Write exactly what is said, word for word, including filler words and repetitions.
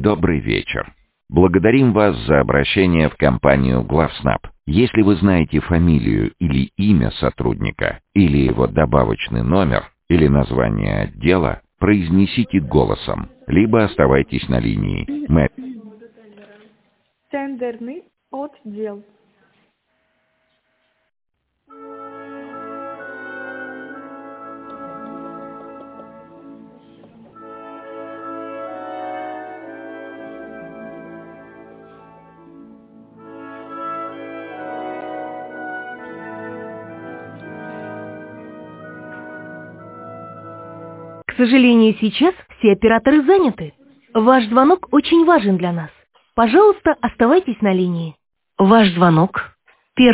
Добрый вечер. Благодарим вас за обращение в компанию Главснаб. Если вы знаете фамилию или имя сотрудника, или его добавочный номер, или название отдела, произнесите голосом, либо оставайтесь на линии. Мы... Тендерный отдел. К сожалению, сейчас все операторы заняты. Ваш звонок очень важен для нас. Пожалуйста, оставайтесь на линии. Ваш звонок